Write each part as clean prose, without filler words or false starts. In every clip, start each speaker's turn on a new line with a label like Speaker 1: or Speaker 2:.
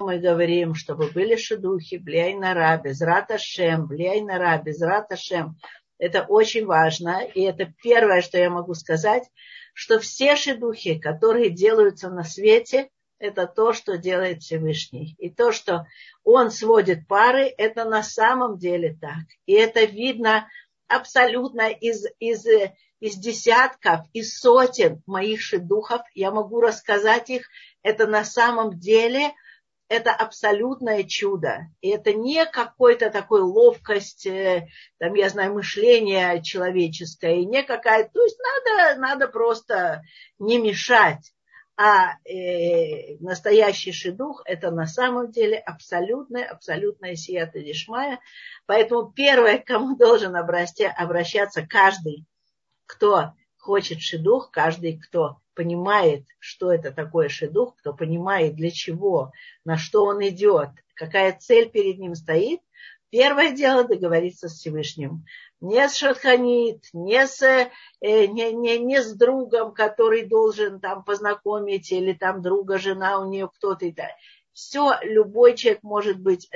Speaker 1: мы говорим, чтобы были шидухи, бли айн ара, безрат Ашем, бли айн ара, безрат Ашем. Это очень важно. И это первое, что я могу сказать, что все шидухи, которые делаются на свете, это то, что делает Всевышний. И то, что он сводит пары, это на самом деле так. И это видно абсолютно из десятков, из сотен моих шидухов. Я могу рассказать их. Это на самом деле, это абсолютное чудо. И это не какой-то такой ловкость, там, я знаю, мышление человеческое, и не какая-то... То есть надо просто не мешать. А настоящий шидух – это на самом деле абсолютная сията дишмая. Поэтому первое, к кому должен обращаться каждый, кто хочет шидух, каждый, кто понимает, что это такое шидух, кто понимает, для чего, на что он идет, какая цель перед ним стоит, первое дело договориться с Всевышним. Не с шатханит, не с другом, который должен там познакомить, или там друга, жена у нее кто-то и так. Все, любой человек может быть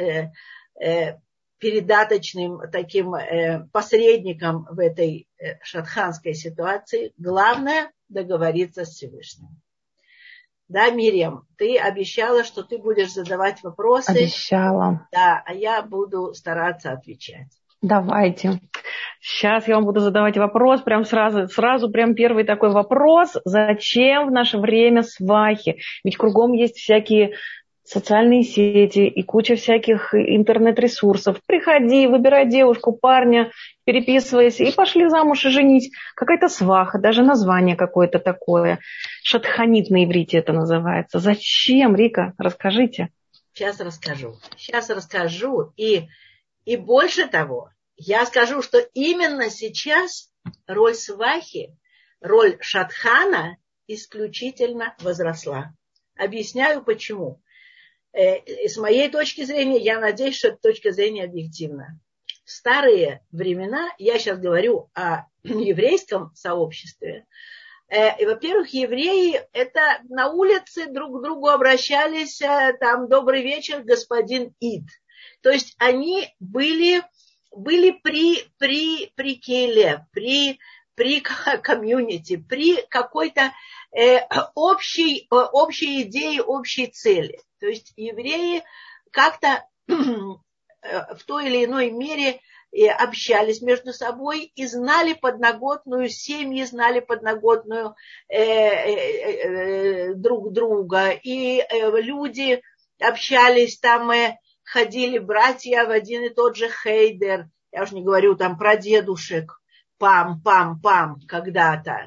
Speaker 1: передаточным таким посредником в этой шатханской ситуации. Главное договориться с Всевышним. Да, Мирьям, ты обещала, что ты будешь задавать вопросы.
Speaker 2: Обещала.
Speaker 1: Да, а я буду стараться отвечать.
Speaker 2: Давайте. Сейчас я вам буду задавать вопрос, прям сразу прям первый такой вопрос. Зачем в наше время свахи? Ведь кругом есть всякие социальные сети и куча всяких интернет-ресурсов. Приходи, выбирай девушку, парня, переписывайся и пошли замуж и женись. Какая-то сваха, даже название какое-то такое. Шатханит на иврите это называется. Зачем, Рика? Расскажите.
Speaker 1: Сейчас расскажу. И больше того, я скажу, что именно сейчас роль свахи, роль шатхана исключительно возросла. Объясняю почему. С моей точки зрения, я надеюсь, что эта точка зрения объективна. В старые времена, я сейчас говорю о еврейском сообществе, и, во-первых, евреи это на улице друг к другу обращались, там, добрый вечер, господин Ид. То есть они были при келе, при комьюнити, при какой-то общей идее, общей цели. То есть евреи как-то в той или иной мере общались между собой и знали подноготную, семьи знали подноготную друг друга. И люди общались там, ходили братья в один и тот же хейдер. Я уж не говорю там про дедушек. Пам-пам-пам когда-то.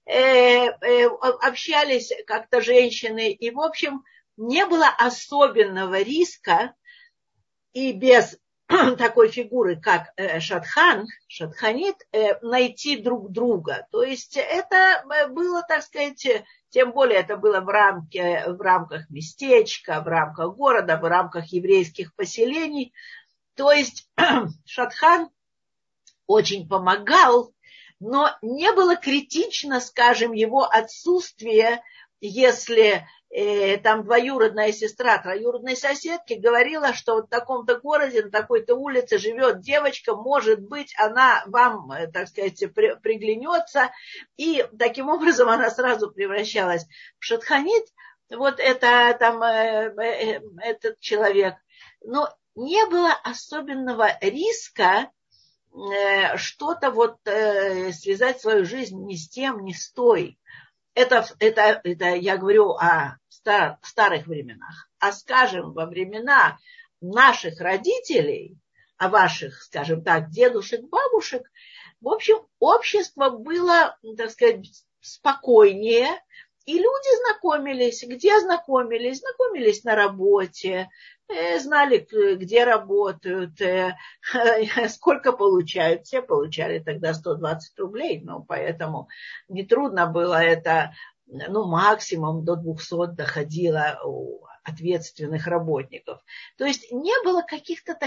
Speaker 1: Общались как-то женщины. И, в общем, не было особенного риска и без такой фигуры, как шатханит, найти друг друга. То есть это было, так сказать, тем более это было в рамках местечка, в рамках города, в рамках еврейских поселений. То есть шатхан очень помогал, но не было критично, скажем, его отсутствие, если там двоюродная сестра троюродной соседки говорила, что вот в таком-то городе, на такой-то улице живет девочка, может быть, она вам, так сказать, приглянется, и таким образом она сразу превращалась в шатханит, вот это там этот человек. Но не было особенного риска что-то вот связать свою жизнь ни с тем, ни с той. Это я говорю о старых временах. А, скажем, во времена наших родителей, о ваших, скажем так, дедушек, бабушек, в общем, общество было, так сказать, спокойнее, и люди знакомились. Где знакомились? Знакомились на работе, знали, где работают, сколько получают. Все получали тогда 120 рублей, поэтому нетрудно было это, максимум до 200 доходило у ответственных работников. То есть не было каких-то таких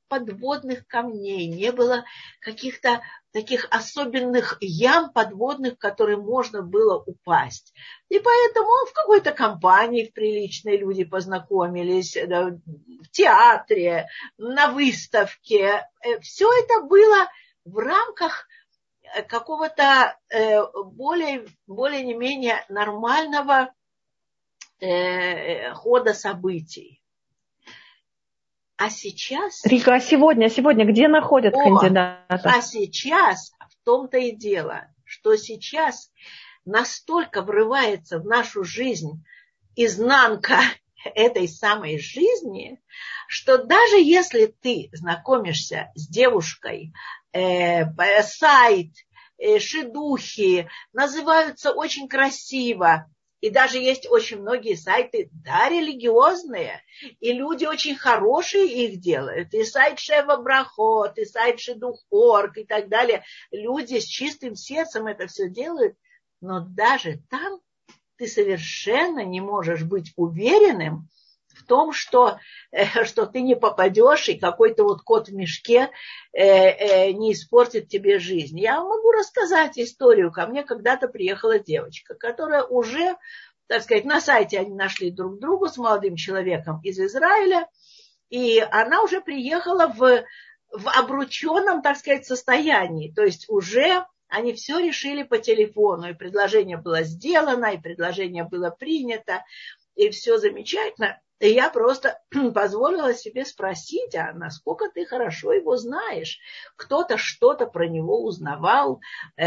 Speaker 1: подводных камней, не было каких-то таких особенных ям подводных, в которые можно было упасть. И поэтому в какой-то компании, в приличной люди познакомились, да, в театре, на выставке. Все это было в рамках какого-то более-не менее нормального хода событий. А сейчас...
Speaker 2: Рика, а сегодня где находят кандидатов?
Speaker 1: А сейчас в том-то и дело, что сейчас настолько врывается в нашу жизнь изнанка этой самой жизни, что даже если ты знакомишься с девушкой, сайт, шидухи, называются очень красиво, и даже есть очень многие сайты, да, религиозные, и люди очень хорошие их делают. И сайт Шева Брахот, и сайт Шидух.орг и так далее. Люди с чистым сердцем это все делают. Но даже там ты совершенно не можешь быть уверенным в том, что ты не попадешь, и какой-то вот кот в мешке не испортит тебе жизнь. Я могу рассказать историю. Ко мне когда-то приехала девочка, которая уже, так сказать, на сайте они нашли друг друга с молодым человеком из Израиля, и она уже приехала в обрученном, так сказать, состоянии. То есть уже они все решили по телефону, и предложение было сделано, и предложение было принято, и все замечательно. И я просто позволила себе спросить, а насколько ты хорошо его знаешь? Кто-то что-то про него узнавал,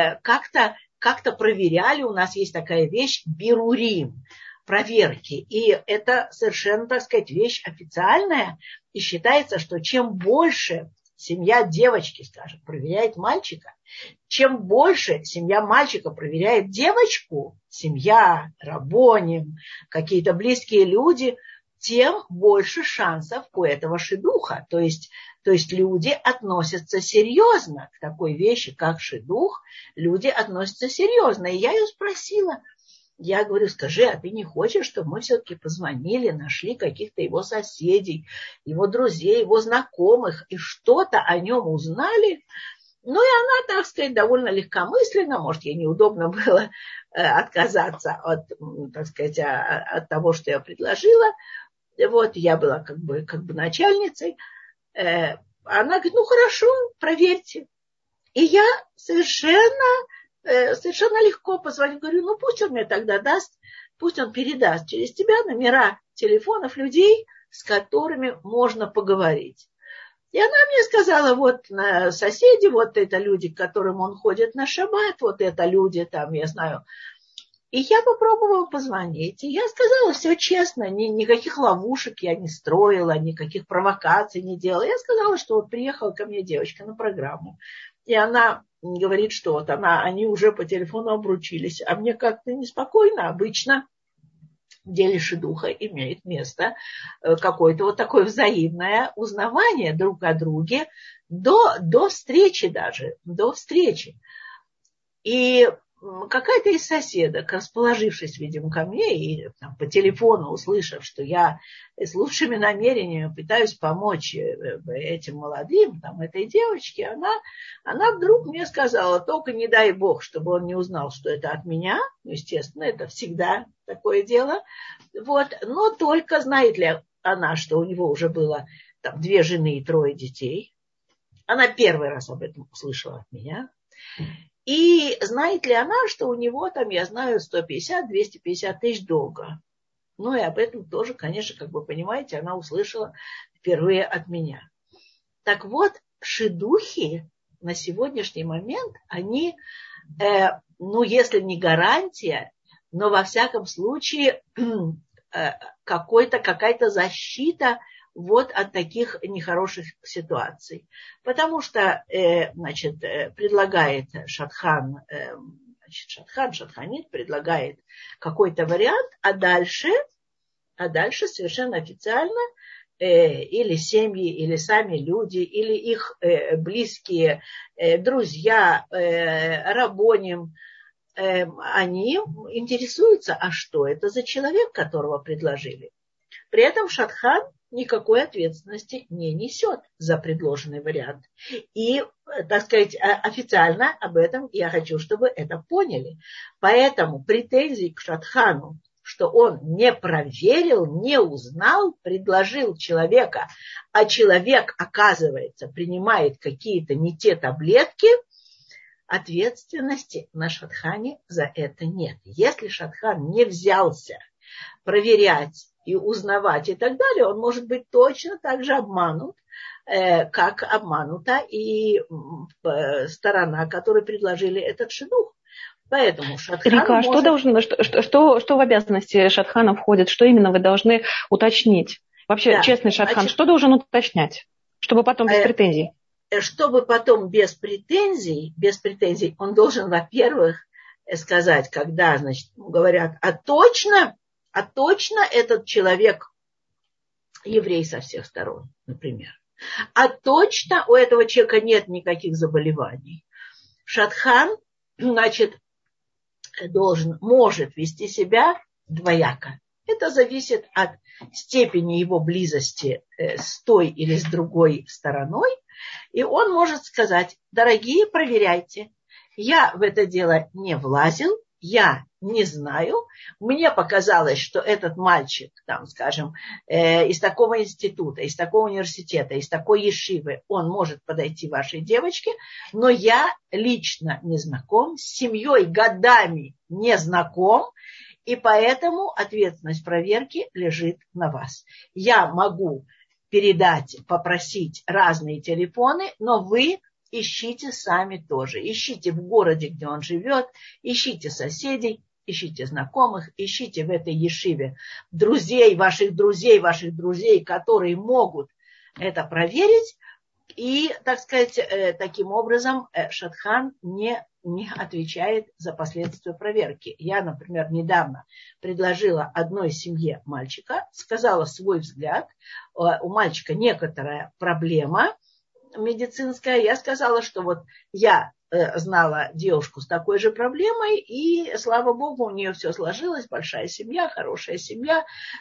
Speaker 1: как-то проверяли. У нас есть такая вещь бирурим, проверки. И это совершенно, так сказать, вещь официальная. И считается, что чем больше семья девочки, скажем, проверяет мальчика, чем больше семья мальчика проверяет девочку, семья, рабоним, какие-то близкие люди, тем больше шансов у этого шидуха. То есть люди относятся серьезно к такой вещи, как шидух. Люди относятся серьезно. И я ее спросила, я говорю, скажи, а ты не хочешь, чтобы мы все-таки позвонили, нашли каких-то его соседей, его друзей, его знакомых, и что-то о нем узнали? Ну, и она, так сказать, довольно легкомысленно, может, ей неудобно было отказаться от, так сказать, от того, что я предложила. Вот, я была как бы начальницей. Она говорит, ну, хорошо, проверьте. И я совершенно легко позвоню. Говорю, ну, пусть он мне тогда даст, пусть он передаст через тебя номера телефонов людей, с которыми можно поговорить. И она мне сказала, вот соседи, вот это люди, к которым он ходит на шаббат, вот это люди там, я знаю. И я попробовала позвонить. И я сказала все честно, никаких ловушек я не строила, никаких провокаций не делала. Я сказала, что вот приехала ко мне девочка на программу. И она говорит, что вот они уже по телефону обручились. А мне как-то неспокойно. Обычно в деле шидуха имеет место какое-то вот такое взаимное узнавание друг о друге до встречи даже, до встречи. И какая-то из соседок, расположившись, видимо, ко мне и там, по телефону услышав, что я с лучшими намерениями пытаюсь помочь этим молодым, там, этой девочке, она вдруг мне сказала, только не дай бог, чтобы он не узнал, что это от меня. Естественно, это всегда такое дело. Вот. Но только знает ли она, что у него уже было там 2 жены и 3 детей. Она первый раз об этом услышала от меня. И знает ли она, что у него там, я знаю, 150-250 тысяч долга. Ну и об этом тоже, конечно, как вы понимаете, она услышала впервые от меня. Так вот, шидухи на сегодняшний момент, они, если не гарантия, но во всяком случае какая-то защита вот от таких нехороших ситуаций. Потому что, предлагает шатханит предлагает какой-то вариант, а дальше совершенно официально или семьи, или сами люди, или их близкие, друзья, рабоним, они интересуются, а что это за человек, которого предложили. При этом шатхан никакой ответственности не несет за предложенный вариант. И, так сказать, официально об этом я хочу, чтобы это поняли. Поэтому претензии к Шатхану, что он не проверил, не узнал, предложил человека, а человек, оказывается, принимает какие-то не те таблетки, ответственности на Шатхане за это нет. Если Шатхан не взялся проверять и узнавать и так далее, он может быть точно так же обманут, как обманута и сторона, которой предложили этот шидух. Поэтому Шатхан
Speaker 2: Рика, что в обязанности Шатхана входит? Что именно вы должны уточнить? Вообще, да, честный Шатхан, что должен уточнять, чтобы потом без претензий?
Speaker 1: Чтобы потом без претензий, он должен, во-первых, сказать, когда, значит, говорят, а точно этот человек еврей со всех сторон, например. А точно у этого человека нет никаких заболеваний. Шатхан, значит, может вести себя двояко. Это зависит от степени его близости с той или с другой стороной. И он может сказать: дорогие, проверяйте. Я в это дело не влазил, я не знаю. Мне показалось, что этот мальчик, там, скажем, из такого института, из такого университета, из такой ешивы, он может подойти вашей девочке, но я лично не знаком, с семьей годами не знаком, и поэтому ответственность проверки лежит на вас. Я могу попросить разные телефоны, но вы ищите сами тоже. Ищите в городе, где он живет, ищите соседей, ищите знакомых, ищите в этой ешиве друзей, которые могут это проверить. И, так сказать, таким образом Шатхан не отвечает за последствия проверки. Я, например, недавно предложила одной семье мальчика, сказала свой взгляд. У мальчика некоторая проблема медицинская. Я сказала, что вот я знала девушку с такой же проблемой, и, слава богу, у нее все сложилось, большая семья, хорошая семья,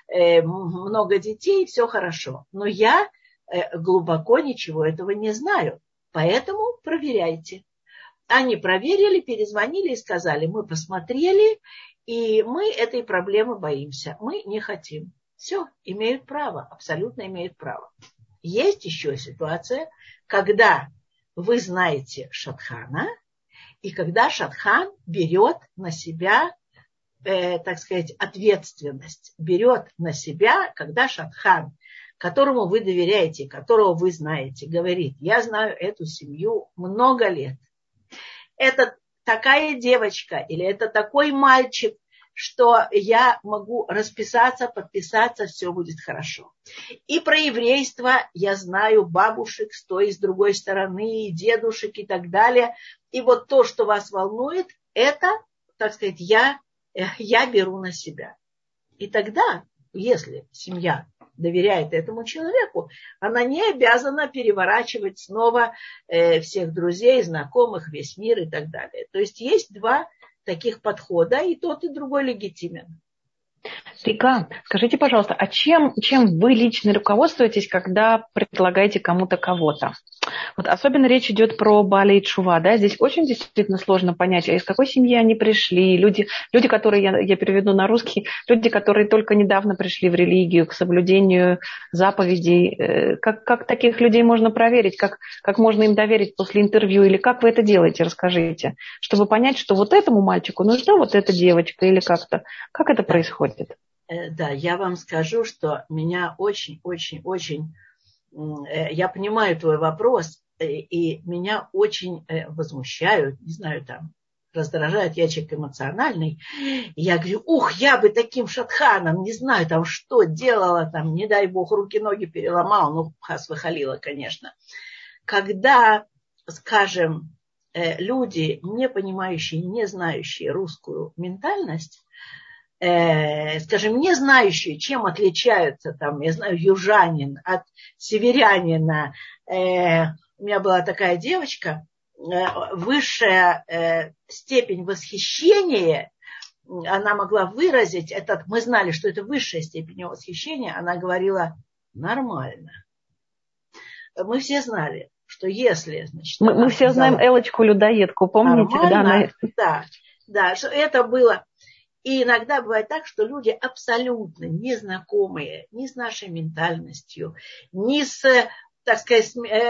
Speaker 1: много детей, все хорошо. Но я глубоко ничего этого не знаю, поэтому проверяйте. Они проверили, перезвонили и сказали: мы посмотрели, и мы этой проблемы боимся, мы не хотим. Все, имеют право, абсолютно имеют право. Есть еще ситуация, когда вы знаете Шатхана, и когда Шатхан берет на себя, так сказать, ответственность, берет на себя, когда Шатхан, которому вы доверяете, которого вы знаете, говорит: я знаю эту семью много лет. Это такая девочка или это такой мальчик, что я могу расписаться, подписаться, все будет хорошо. И про еврейство я знаю бабушек с той и с другой стороны, и дедушек и так далее. И вот то, что вас волнует, это, так сказать, я беру на себя. И тогда, если семья доверяет этому человеку, она не обязана переворачивать снова всех друзей, знакомых, весь мир и так далее. То есть есть два таких подхода, и тот, и другой легитимен.
Speaker 2: Рика, скажите, пожалуйста, а чем вы лично руководствуетесь, когда предлагаете кому-то кого-то? Вот особенно речь идет про Баалей Тшува, да, здесь очень действительно сложно понять, а из какой семьи они пришли, люди, которые, я переведу на русский, люди, которые только недавно пришли в религию, к соблюдению заповедей, как таких людей можно проверить, как можно им доверить после интервью, или как вы это делаете, расскажите, чтобы понять, что вот этому мальчику нужна вот эта девочка, или как-то, как это происходит?
Speaker 1: Да, я вам скажу, что меня очень-очень-очень... Я понимаю твой вопрос, и меня очень возмущают, не знаю, там, раздражают, я человек эмоциональный. И я говорю: я бы таким Шатханом, не знаю, там, что делала, там, не дай бог, руки-ноги переломала, ну, хас выхалила, конечно. Когда, скажем, люди, не понимающие, не знающие русскую ментальность, скажем, не знающие, чем отличаются, там, я знаю, южанин от северянина. У меня была такая девочка, высшая степень восхищения, она могла выразить, мы знали, что это высшая степень восхищения, она говорила: нормально. Мы все знали, что если, значит,
Speaker 2: мы все знаем Элочку-людоедку, помните?
Speaker 1: Нормально, да, что это было. И иногда бывает так, что люди абсолютно незнакомые ни с нашей ментальностью, ни с, так сказать,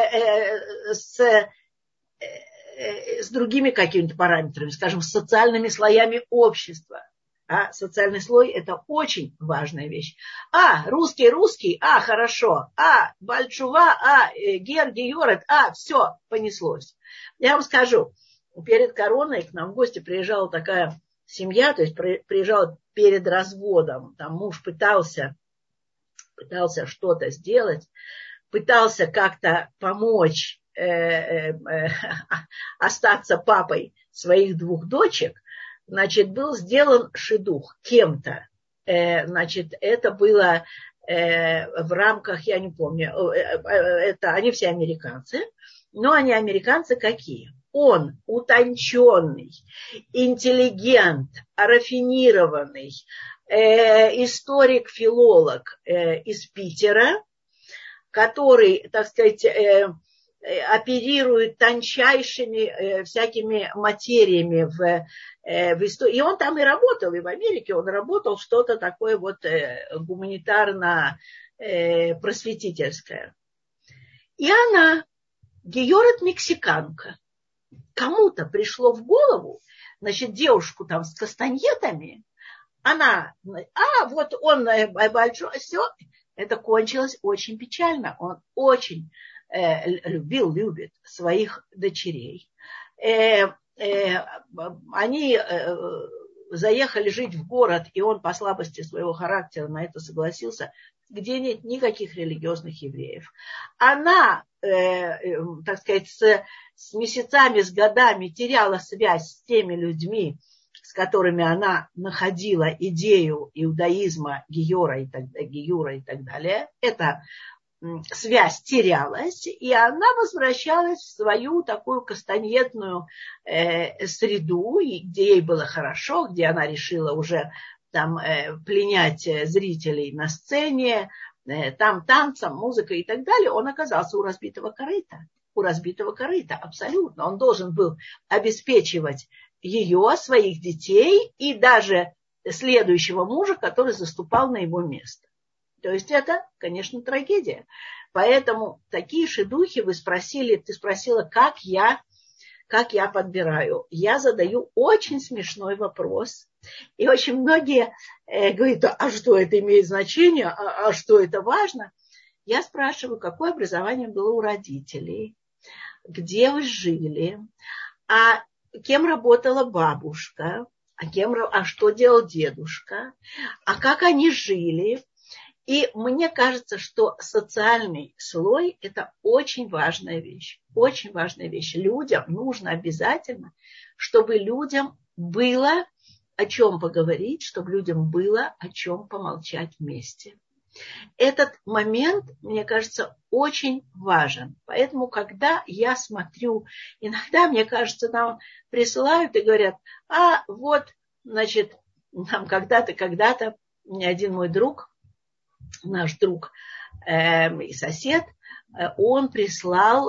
Speaker 1: с другими какими-то параметрами, скажем, с социальными слоями общества. А социальный слой – это очень важная вещь. Русский, хорошо. Бальчува, гер, георет, все, понеслось. Я вам скажу, перед короной к нам в гости приезжала такая семья, то есть приезжала перед разводом. Там муж пытался что-то сделать, пытался как-то помочь остаться папой своих 2 дочек. Значит, был сделан шидух кем-то. Значит, это было в рамках, я не помню, они все американцы, но они американцы какие? Он утонченный, интеллигент, рафинированный, историк-филолог из Питера, который, так сказать, оперирует тончайшими всякими материями в истории. И он там и работал, и в Америке он работал, что-то такое вот гуманитарно-просветительское. И она, георет мексиканка, кому-то пришло в голову, значит, девушку там с кастаньетами, она, вот он большой, все, это кончилось очень печально. Он очень любит своих дочерей. Они заехали жить в город, и он по слабости своего характера на это согласился, где нет никаких религиозных евреев. Она, так сказать, с месяцами, с годами теряла связь с теми людьми, с которыми она находила идею иудаизма, гиюра и так далее. Эта связь терялась, и она возвращалась в свою такую кастаньетную среду, где ей было хорошо, где она решила уже там пленять зрителей на сцене, там танцем, музыкой и так далее. Он оказался у разбитого корыта. У разбитого корыта, абсолютно. Он должен был обеспечивать ее, своих детей и даже следующего мужа, который заступал на его место. То есть это, конечно, трагедия. Поэтому такие шидухи ты спросила, как я подбираю. Я задаю очень смешной вопрос. И очень многие говорят, а что это имеет значение, а что это важно? Я спрашиваю, какое образование было у родителей, где вы жили, а кем работала бабушка, а что делал дедушка, а как они жили. И мне кажется, что социальный слой – это очень важная вещь. Очень важная вещь. Людям нужно обязательно, чтобы людям было о чем поговорить, чтобы людям было о чем помолчать вместе. Этот момент, мне кажется, очень важен. Поэтому, когда я смотрю, иногда, мне кажется, нам присылают и говорят, значит, нам когда-то, мне один мой друг, наш друг и сосед, он прислал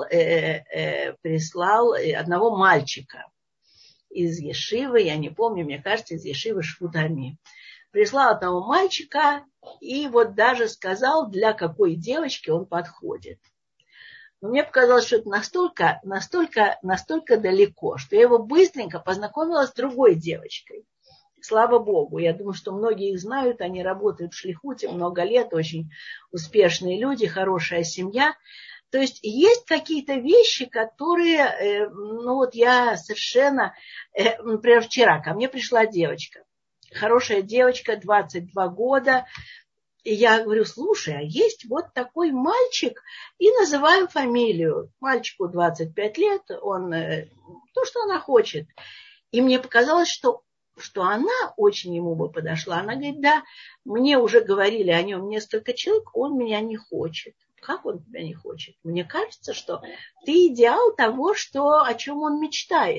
Speaker 1: одного мальчика из Ешивы, я не помню, мне кажется, из Ешивы Швудами. Прислал одного мальчика и вот даже сказал, для какой девочки он подходит. Но мне показалось, что это настолько далеко, что я его быстренько познакомила с другой девочкой. Слава Богу, я думаю, что многие их знают, они работают в Шлихуте много лет, очень успешные люди, хорошая семья. То есть есть какие-то вещи, которые, я совершенно, например, вчера ко мне пришла девочка, хорошая девочка, 22 года, и я говорю, слушай, а есть вот такой мальчик, и называю фамилию. Мальчику 25 лет, он то, что она хочет. И мне показалось, что она очень ему бы подошла. Она говорит, да, мне уже говорили о нем несколько человек, он меня не хочет. Как он тебя не хочет? Мне кажется, что ты идеал того, о чем он мечтает.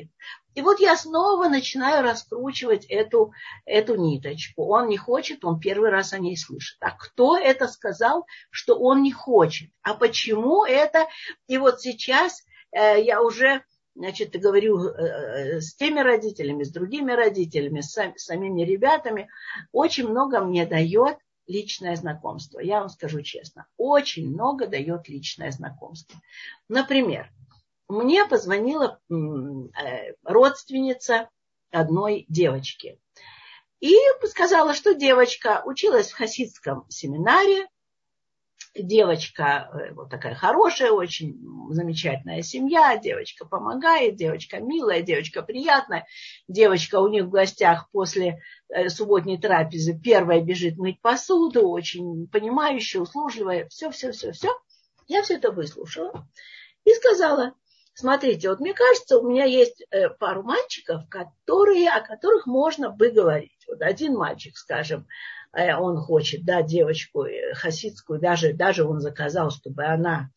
Speaker 1: И вот я снова начинаю раскручивать эту ниточку. Он не хочет, он первый раз о ней слышит. А кто это сказал, что он не хочет? А почему это? И вот сейчас я уже, значит, говорю с теми родителями, с другими родителями, с самими ребятами. Очень много мне дает личное знакомство. Я вам скажу честно, очень много дает личное знакомство. Например, мне позвонила родственница одной девочки и сказала, что девочка училась в хасидском семинаре, девочка вот такая хорошая, очень замечательная семья, девочка помогает, девочка милая, девочка приятная, девочка у них в гостях после субботней трапезы первая бежит мыть посуду, очень понимающая, услужливая, все. Я все это выслушала и сказала: смотрите, вот мне кажется, у меня есть пару мальчиков, о которых можно бы говорить. Вот один мальчик, скажем, он хочет, да, девочку хасидскую, даже он заказал, чтобы она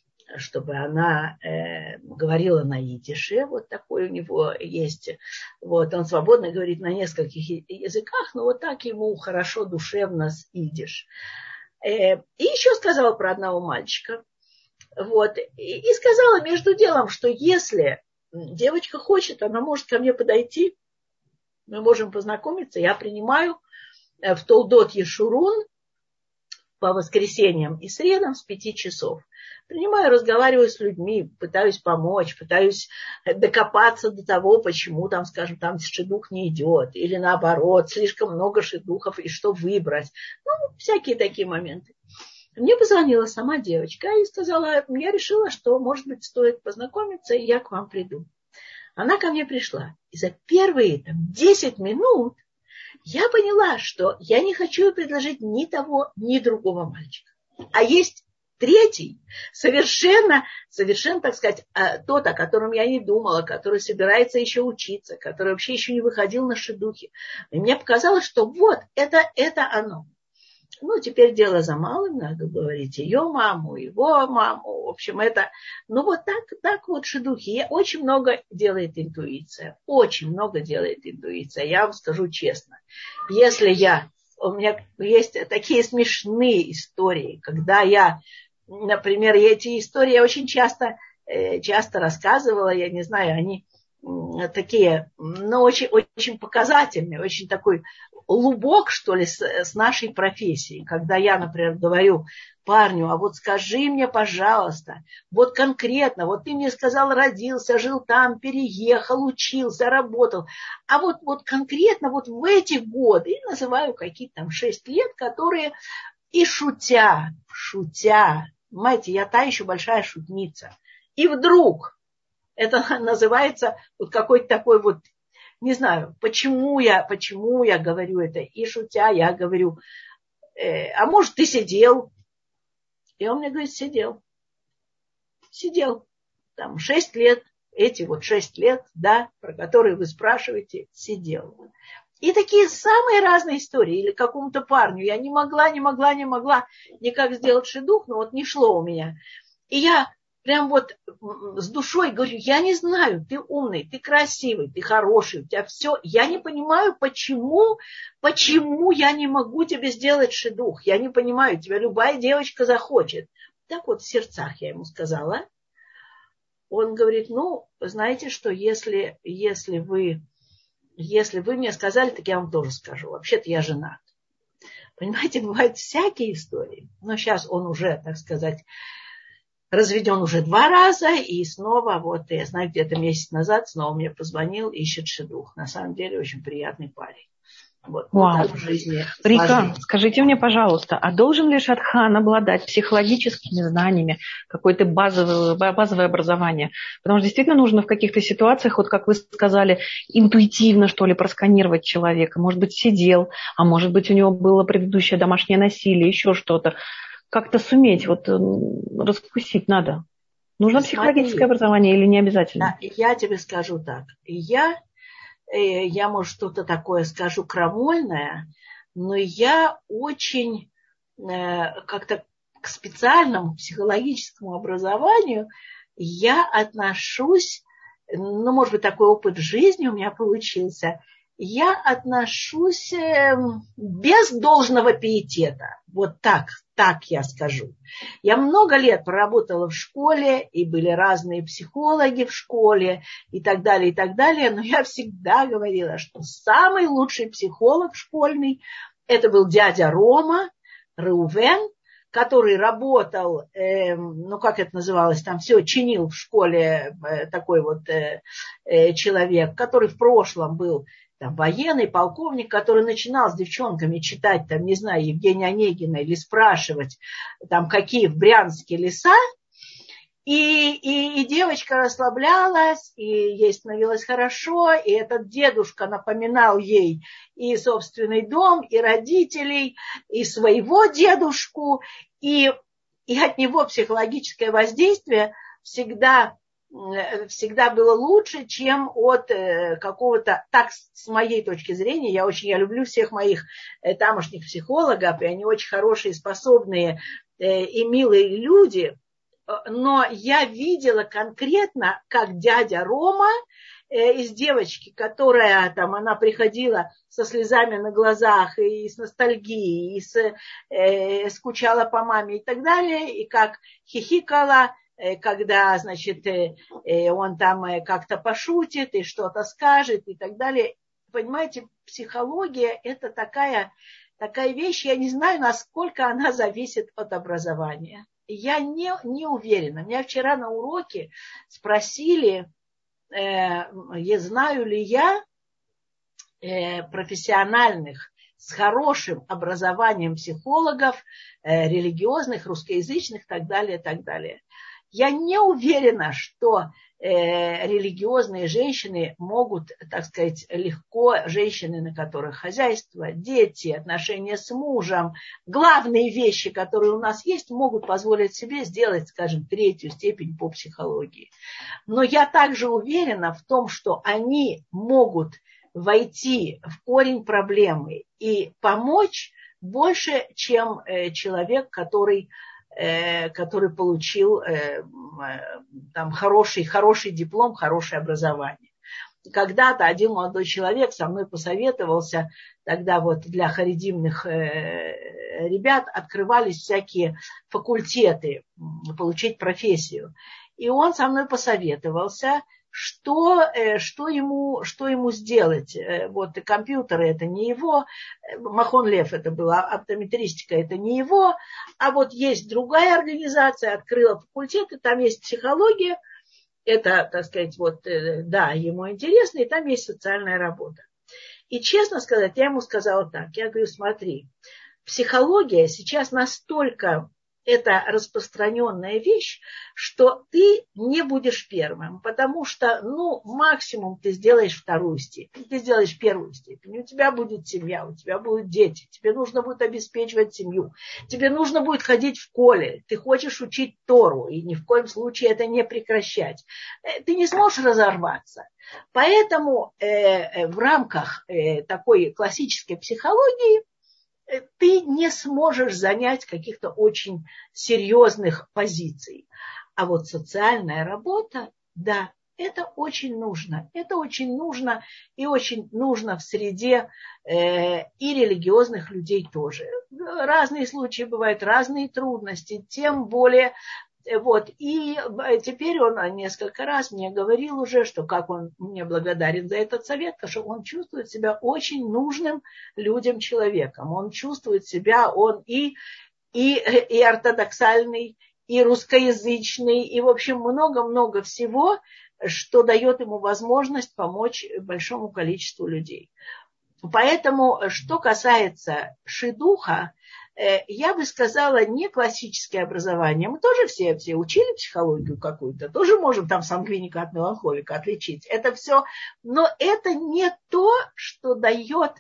Speaker 1: говорила на идише, вот такой у него есть. Вот, он свободно говорит на нескольких языках, но вот так ему хорошо, душевно с идиш. И еще сказала про одного мальчика. Вот. И сказала между делом, что если девочка хочет, она может ко мне подойти, мы можем познакомиться, я принимаю в Толдот Ешурун по воскресеньям и средам с 5 часов. Принимаю, разговариваю с людьми, пытаюсь помочь, пытаюсь докопаться до того, почему там, скажем, там шидух не идет, или наоборот, слишком много шидухов, и что выбрать. Ну, всякие такие моменты. Мне позвонила сама девочка и сказала: я решила, что, может быть, стоит познакомиться, и я к вам приду. Она ко мне пришла. И за первые 10 минут я поняла, что я не хочу предложить ни того, ни другого мальчика. А есть третий, совершенно, так сказать, тот, о котором я не думала, который собирается еще учиться, который вообще еще не выходил на шидухи. И мне показалось, что вот, это оно. Ну, теперь дело за малым, надо говорить ее маму, его маму. В общем, это, ну, вот так вот шидухи. Очень много делает интуиция. Очень много делает интуиция. Я вам скажу честно. У меня есть такие смешные истории, когда я, например, эти истории я очень часто рассказывала, я не знаю, они такие, но очень, очень показательные, очень такой лубок, что ли, с нашей профессией. Когда я, например, говорю парню: а вот скажи мне, пожалуйста, вот конкретно, вот ты мне сказал, родился, жил там, переехал, учился, работал, а вот конкретно вот в эти годы, и называю какие-то там 6 лет, которые и шутя, понимаете, я та еще большая шутница. И вдруг это называется вот какой-то такой вот, не знаю, почему я говорю это. И шутя я говорю: а может, ты сидел? И он мне говорит: сидел. Там 6 лет, эти вот 6 лет, да, про которые вы спрашиваете, сидел. И такие самые разные истории. Или какому-то парню я не могла никак сделать шидух, но вот не шло у меня. И я прям вот с душой говорю: я не знаю, ты умный, ты красивый, ты хороший, у тебя все. Я не понимаю, почему я не могу тебе сделать шидух. Я не понимаю, тебя любая девочка захочет. Так вот в сердцах я ему сказала. Он говорит: ну, знаете что, если вы мне сказали, так я вам тоже скажу. Вообще-то я женат. Понимаете, бывают всякие истории. Но сейчас он уже, так сказать, разведен уже 2 раза, и снова, вот, я знаю, где-то месяц назад снова мне позвонил, ищет шидух. На самом деле, очень приятный парень. Вот,
Speaker 2: вау.
Speaker 1: так в жизни
Speaker 2: Рика,
Speaker 1: сложнее.
Speaker 2: скажите мне, пожалуйста, а должен ли шатхан обладать психологическими знаниями, какое-то базовое образование? Потому что действительно нужно в каких-то ситуациях, вот как вы сказали, интуитивно, что ли, просканировать человека. Может быть, сидел, а может быть, у него было предыдущее домашнее насилие, еще что-то. Как-то суметь, вот раскусить надо. Нужно психологическое образование или не обязательно?
Speaker 1: Да, я тебе скажу так. Я, может, что-то такое скажу крамольное, но я очень как-то к специальному психологическому образованию я отношусь ну, может быть, такой опыт в жизни у меня получился, я отношусь без должного пиетета. Вот так я скажу. Я много лет проработала в школе, и были разные психологи в школе, и так далее, но я всегда говорила, что самый лучший психолог школьный – это был дядя Рома, Реувен, который работал, ну, как это называлось, там все чинил в школе, такой вот человек, который в прошлом был там, военный полковник, который начинал с девчонками читать, там, не знаю, Евгения Онегина или спрашивать, там, какие в Брянске леса, и девочка расслаблялась, и ей становилось хорошо, и этот дедушка напоминал ей и собственный дом, и родителей, и своего дедушку, и от него психологическое воздействие всегда было лучше, чем от какого-то, так с моей точки зрения, я люблю всех моих тамошних психологов, и они очень хорошие, способные и милые люди, но я видела конкретно, как дядя Рома из девочки, которая там, она приходила со слезами на глазах и с ностальгией, и скучала по маме и так далее, и как хихикала, когда, значит, он там как-то пошутит и что-то скажет и так далее. Понимаете, психология – это такая вещь, я не знаю, насколько она зависит от образования. Я не уверена. Меня вчера на уроке спросили, знаю ли я профессиональных с хорошим образованием психологов, религиозных, русскоязычных и так далее, и так далее. Я не уверена, что религиозные женщины могут, так сказать, легко, женщины, на которых хозяйство, дети, отношения с мужем, главные вещи, которые у нас есть, могут позволить себе сделать, скажем, 3-ю степень по психологии. Но я также уверена в том, что они могут войти в корень проблемы и помочь больше, чем человек, который получил там хороший диплом, хорошее образование. Когда-то один молодой человек со мной посоветовался, тогда вот для харидимных ребят открывались всякие факультеты, получить профессию. И он со мной посоветовался, что ему сделать. Вот компьютеры это не его, Махон Лев это была, оптометристика это не его, а вот есть другая организация, открыла факультет, и там есть психология, это, так сказать, вот, да, ему интересно, и там есть социальная работа. И честно сказать, я ему сказала так, я говорю, смотри, психология сейчас настолько это распространенная вещь, что ты не будешь первым, потому что, максимум ты сделаешь 2-ю степень, ты сделаешь 1-ю степень, у тебя будет семья, у тебя будут дети, тебе нужно будет обеспечивать семью, тебе нужно будет ходить в колледж, ты хочешь учить Тору, и ни в коем случае это не прекращать. Ты не сможешь разорваться. Поэтому в рамках такой классической психологии ты не сможешь занять каких-то очень серьезных позиций. А вот социальная работа, да, это очень нужно. Это очень нужно и очень нужно в среде и религиозных людей тоже. Разные случаи бывают, разные трудности, тем более. Вот. И теперь он несколько раз мне говорил уже, что как он мне благодарен за этот совет, потому что он чувствует себя очень нужным людям человеком. Он чувствует себя, он и ортодоксальный, и русскоязычный, и, в общем, много-много всего, что дает ему возможность помочь большому количеству людей. Поэтому, что касается шидуха, я бы сказала, не классическое образование. Мы тоже все учили психологию какую-то, тоже можем там сангвиника от меланхолика отличить. Это все, но это не то, что дает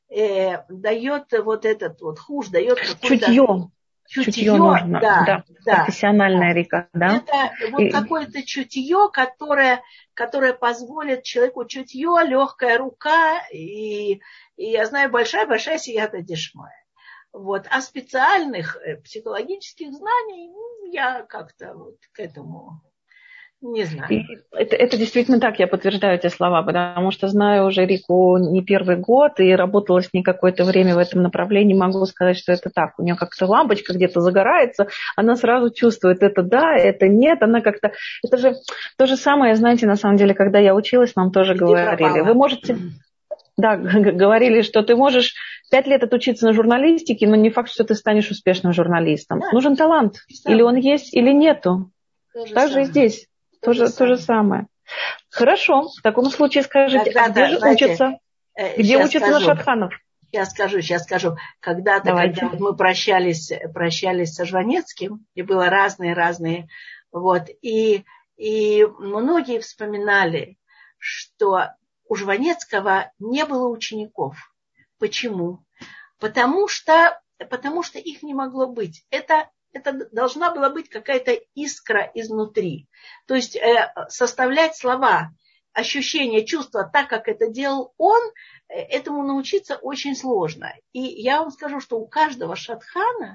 Speaker 1: вот этот вот хуш, дает какой-то...
Speaker 2: Чутье нужно, да. Профессиональная река, да.
Speaker 1: Это вот какое-то чутье, которое позволит человеку, чутье, легкая рука, и я знаю, большая сията дешмая. Вот. А специальных психологических знаний я как-то вот к этому Не знаю.
Speaker 2: И это действительно так, я подтверждаю эти слова, потому что знаю уже Рику не первый год и работала с ней какое-то время в этом направлении, могу сказать, что это так. У нее как-то лампочка где-то загорается, она сразу чувствует, это да, это нет, она как-то... Это же то же самое, знаете, на самом деле, когда я училась, нам тоже говорили. Вы можете... Да, говорили, что ты можешь 5 лет отучиться на журналистике, но не факт, что ты станешь успешным журналистом. Да. Нужен талант. Или он есть, или нету. Так же и здесь. То же самое. Хорошо. В таком случае скажите, а где же учатся? Где учатся на Шатханов?
Speaker 1: Сейчас скажу. Когда вот мы прощались со Жванецким, и было разные. Вот, и многие вспоминали, что у Жванецкого не было учеников. Почему? Потому что их не могло быть. Это должна была быть какая-то искра изнутри. То есть составлять слова, ощущения, чувства так, как это делал он, этому научиться очень сложно. И я вам скажу, что у каждого шатхана,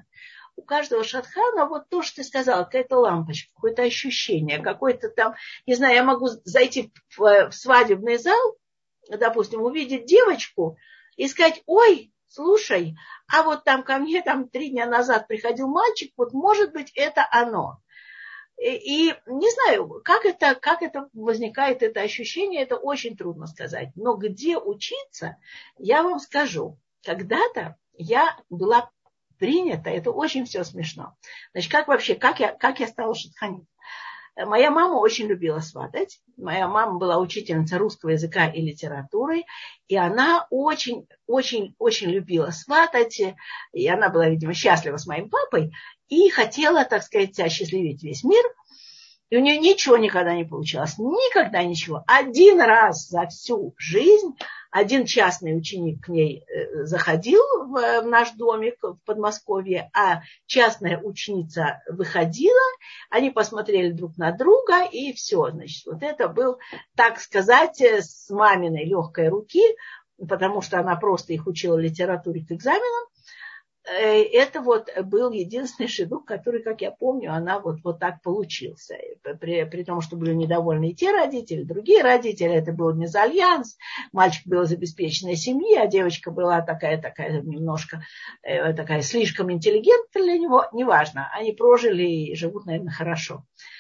Speaker 1: вот то, что ты сказала, какая-то лампочка, какое-то ощущение, какое-то там, не знаю, я могу зайти в свадебный зал, допустим, увидеть девочку и сказать: ой, слушай, а вот там ко мне 3 дня назад приходил мальчик, вот может быть это оно. И не знаю, как это возникает, это ощущение, это очень трудно сказать. Но где учиться, я вам скажу. Когда-то я была принята, это очень все смешно. Значит, как я стала шатханит? Моя мама очень любила сватать. Моя мама была учительница русского языка и литературы. И она очень любила сватать. И она была, видимо, счастлива с моим папой. И хотела, так сказать, осчастливить весь мир. И у нее ничего никогда не получалось. Никогда ничего. Один раз за всю жизнь один частный ученик к ней заходил в наш домик в Подмосковье, а частная ученица выходила. Они посмотрели друг на друга, и все. Значит, вот это был, так сказать, с маминой легкой руки, потому что она просто их учила литературе к экзаменам. Это вот был единственный шидух, который, как я помню, она вот так получился. При том, что были недовольны и те родители, другие родители. Это был мезальянс. Мальчик был из обеспеченной семьи, а девочка была такая немножко такая слишком интеллигентная для него. Неважно. Они прожили и живут, наверное, хорошо.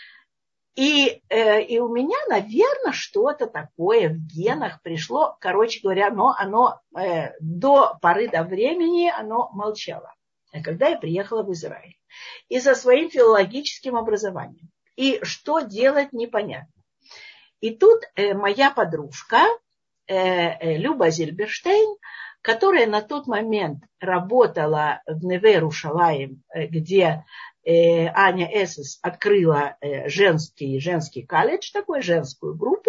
Speaker 1: И у меня, наверное, что-то такое в генах пришло. Короче говоря, оно до поры до времени оно молчало. А когда я приехала в Израиль. И со своим филологическим образованием. И что делать, непонятно. И тут моя подружка Люба Зильберштейн, которая на тот момент работала в Неве-Иерушалаим, где Аня Эссес открыла женский колледж, такой, женскую группу.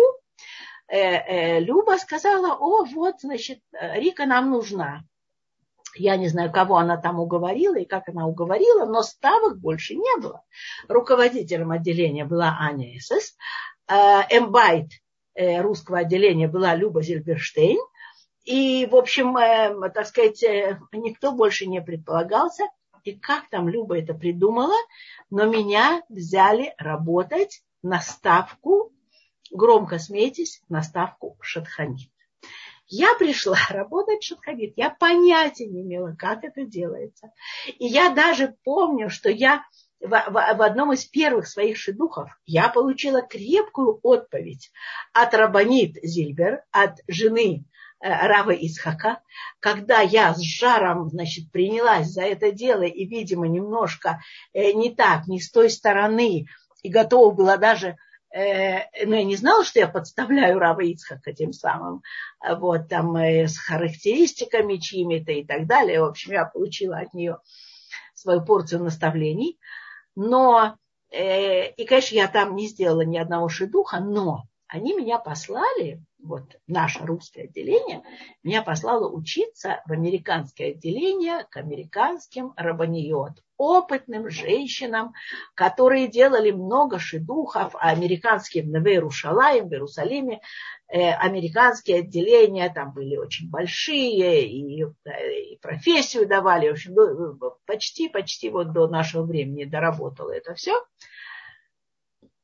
Speaker 1: Люба сказала: о, вот, значит, Рика нам нужна. Я не знаю, кого она там уговорила и как она уговорила, но ставок больше не было. Руководителем отделения была Аня Эссес. Эмбайт русского отделения была Люба Зильберштейн. И, в общем, так сказать, никто больше не предполагался. И как там Люба это придумала, но меня взяли работать на ставку, громко смейтесь, на ставку шатханит. Я пришла работать шатханит, я понятия не имела, как это делается. И я даже помню, что я в одном из первых своих шидухов я получила крепкую отповедь от рабанит Зильбер, от жены Рава Ицхака, когда я с жаром, значит, принялась за это дело и, видимо, немножко не так, не с той стороны, и готова была даже, но я не знала, что я подставляю Рава Ицхака тем самым, вот там с характеристиками чьими-то и так далее. В общем, я получила от нее свою порцию наставлений. Но, и, конечно, я там не сделала ни одного шидуха, но они меня послали, вот наше русское отделение, меня послало учиться в американское отделение к американским рабаниот, опытным женщинам, которые делали много шидухов, а американские в Неве-Иерушалаим, в Иерусалиме, американские отделения там были очень большие, и профессию давали, в общем, почти вот до нашего времени доработало это все.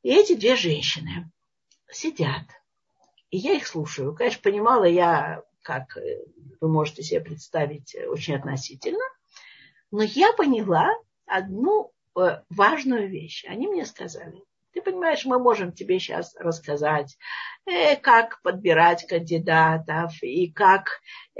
Speaker 1: И эти две женщины сидят. И я их слушаю. Конечно, понимала я, как вы можете себе представить, очень относительно. Но я поняла одну важную вещь. Они мне сказали: ты понимаешь, мы можем тебе сейчас рассказать, как подбирать кандидатов и как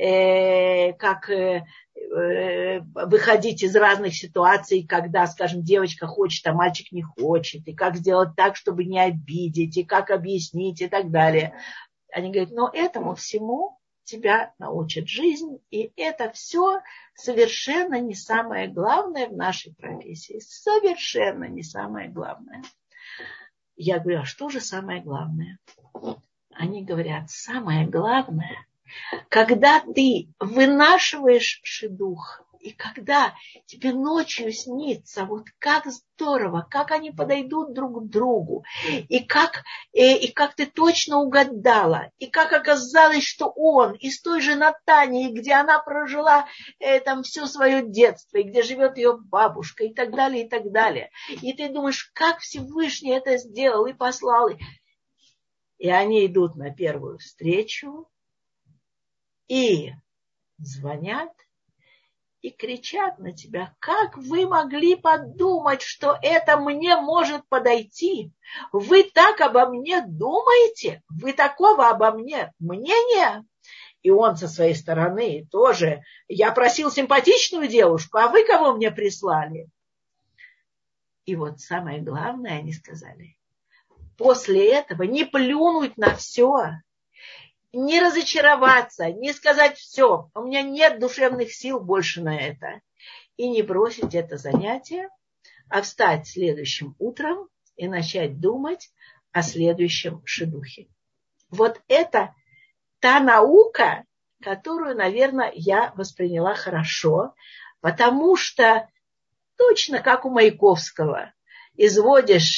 Speaker 1: выходить из разных ситуаций, когда, скажем, девочка хочет, а мальчик не хочет, и как сделать так, чтобы не обидеть, и как объяснить, и так далее. Они говорят: но этому всему тебя научит жизнь, и это все совершенно не самое главное в нашей профессии. Совершенно не самое главное. Я говорю: а что же самое главное? Они говорят: самое главное, когда ты вынашиваешь шидух, и когда тебе ночью снится, вот как здорово, как они подойдут друг к другу, и как ты точно угадала, и как оказалось, что он из той же Натании, где она прожила там все свое детство, и где живет ее бабушка, и так далее, и так далее. И ты думаешь, как Всевышний это сделал и послал. И они идут на первую встречу, и звонят, и кричат на тебя: как вы могли подумать, что это мне может подойти? Вы так обо мне думаете? Вы такого обо мне мнения? И он со своей стороны тоже: я просил симпатичную девушку, а вы кого мне прислали? И вот самое главное, они сказали: после этого не плюнуть на все, не разочароваться, не сказать: все, у меня нет душевных сил больше на это. И не бросить это занятие, а встать следующим утром и начать думать о следующем шидухе. Вот это та наука, которую, наверное, я восприняла хорошо, потому что точно как у Маяковского изводишь,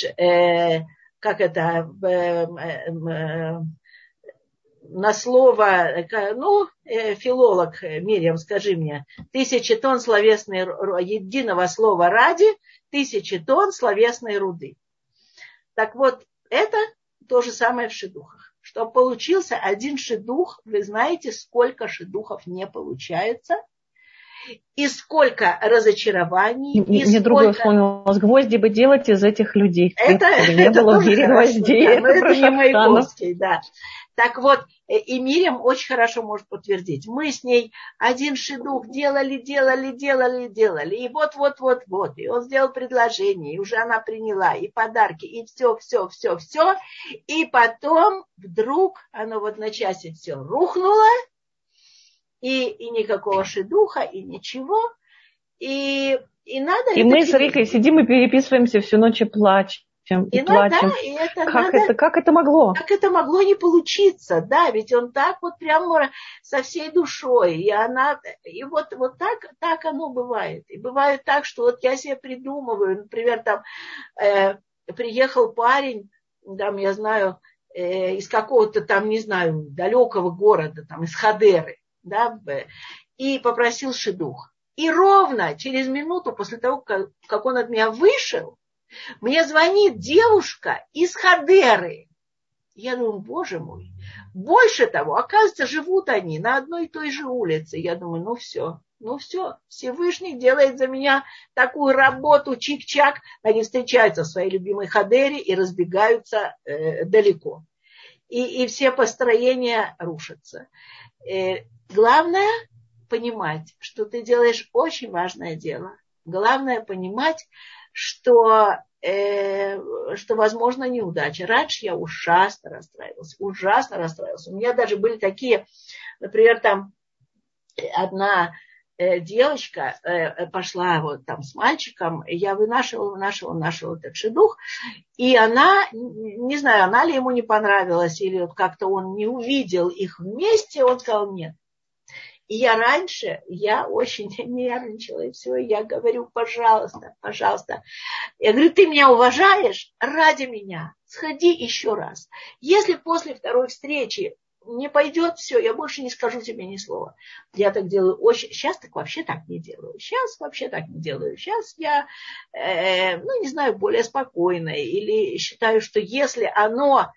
Speaker 1: на слово, филолог, Мирьям, скажи мне, 1000 тонн словесной, единого слова ради 1000 тонн словесной руды. Так вот, это то же самое в шидухах. Чтобы получился один шидух, вы знаете, сколько шидухов не получается, и сколько разочарований.
Speaker 2: Мне другое вспомнилось: гвозди бы делать из этих людей.
Speaker 1: Это
Speaker 2: не было в мире гвоздей.
Speaker 1: Да, но это не Маяковский, да. Так вот, и Мирьям очень хорошо может подтвердить. Мы с ней один шидух делали. И вот. И он сделал предложение, и уже она приняла, и подарки, и все. И потом вдруг оно в одночасье все рухнуло, и никакого шидуха, и ничего. И надо
Speaker 2: и мы с Рикой сидим и переписываемся всю ночь и плачем. И плачем.
Speaker 1: Да, и это
Speaker 2: как это могло?
Speaker 1: Как это могло не получиться, да, ведь он так вот прямо со всей душой, и вот так оно бывает. И бывает так, что вот я себе придумываю, например, там приехал парень, там, я знаю, из какого-то там, не знаю, далекого города, там, из Хадеры, да, и попросил шидух. И ровно через минуту после того, как он от меня вышел, мне звонит девушка из Хадеры. Я думаю: боже мой. Больше того, оказывается, живут они на одной и той же улице. Я думаю: ну все. Всевышний делает за меня такую работу, чик-чак. Они встречаются в своей любимой Хадере и разбегаются далеко. И все построения рушатся. Главное понимать, что ты делаешь очень важное дело. Главное понимать, что возможно неудача. Раньше я ужасно расстраивалась. У меня даже были такие, например, там одна девочка пошла вот там с мальчиком, я вынашивала этот шидух, и она, не знаю, она ли ему не понравилась, или вот как-то он не увидел их вместе, он сказал: нет. И я очень нервничала, и все, я говорю: пожалуйста. Я говорю: ты меня уважаешь? Ради меня сходи еще раз. Если после второй встречи не пойдет, все, я больше не скажу тебе ни слова. Я так делаю очень... Сейчас так вообще так не делаю. Сейчас вообще так не делаю. Сейчас я, не знаю, более спокойная. Или считаю, что если оно,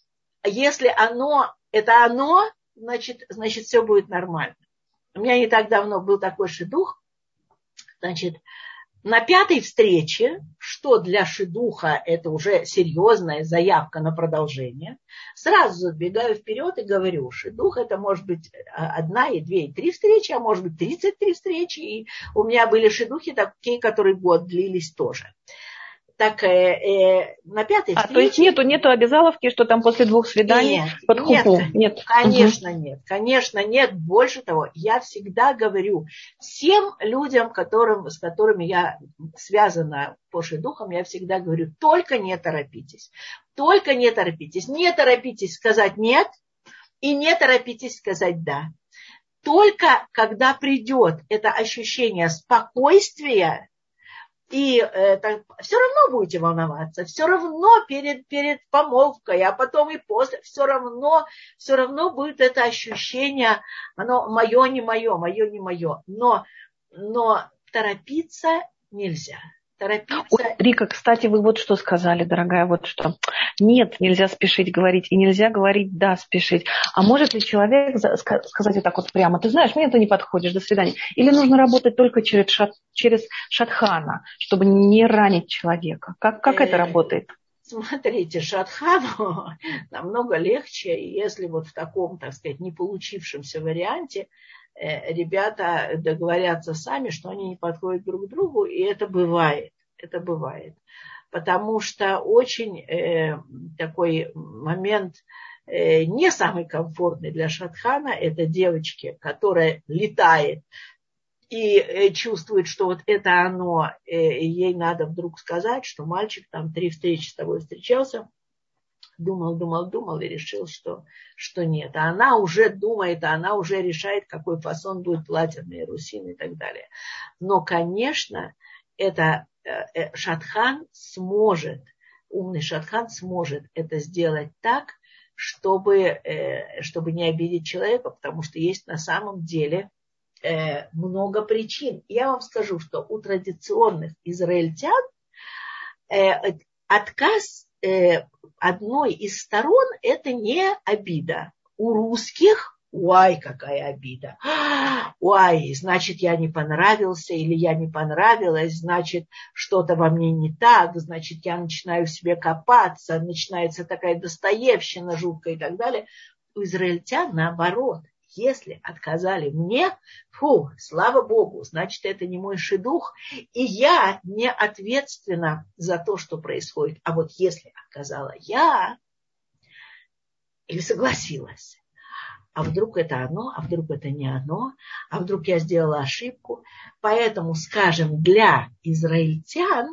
Speaker 1: это оно, значит, все будет нормально. У меня не так давно был такой шидух. Значит, на 5-й встрече, что для шидуха это уже серьезная заявка на продолжение, сразу забегаю вперед и говорю, шидух это может быть 1, 2, 3 встречи, а может быть 33 встречи. И у меня были шидухи такие, которые год длились тоже. Так на 5-й встрече...
Speaker 2: то есть нету обязаловки, что там после 2 свиданий под хупу? Нет.
Speaker 1: Конечно, нет. Конечно, нет. Больше того, я всегда говорю всем людям, с которыми я связана по шидухам, я всегда говорю, только не торопитесь. Только не торопитесь. Не торопитесь сказать нет и не торопитесь сказать да. Только когда придет это ощущение спокойствия, и все равно будете волноваться, все равно перед помолвкой, а потом и после, все равно будет это ощущение, оно мое, не мое. Но торопиться нельзя.
Speaker 2: Ой, Рика, кстати, вы вот что сказали, дорогая, вот что. Нет, нельзя спешить говорить, и нельзя говорить да, спешить. А может ли человек сказать вот так вот прямо, ты знаешь, мне ты не подходишь, до свидания. Или нужно работать только через шатхана, чтобы не ранить человека? Как это работает?
Speaker 1: Смотрите, шатхану намного легче, если вот в таком, так сказать, не получившемся варианте ребята договорятся сами, что они не подходят друг к другу, и это бывает. Потому что очень такой момент не самый комфортный для шатхана, это девочки, которая летает и чувствует, что вот это оно, ей надо вдруг сказать, что мальчик там 3 встречи с тобой встречался, думал и решил, что нет. А она уже думает, она уже решает, какой фасон будет платье на русин и так далее. Но, конечно, это умный шатхан сможет это сделать так, чтобы не обидеть человека, потому что есть на самом деле много причин. Я вам скажу, что у традиционных израильтян отказ одной из сторон – это не обида. У русских какая обида. Значит, я не понравился или я не понравилась, значит, что-то во мне не так, значит, я начинаю в себе копаться, начинается такая достоевщина жуткая и так далее. У израильтян наоборот. Если отказали мне, слава Богу, значит, это не мой шидух, и я не ответственна за то, что происходит. А вот если отказала я или согласилась, а вдруг это оно, а вдруг это не оно, а вдруг я сделала ошибку. Поэтому, скажем, для израильтян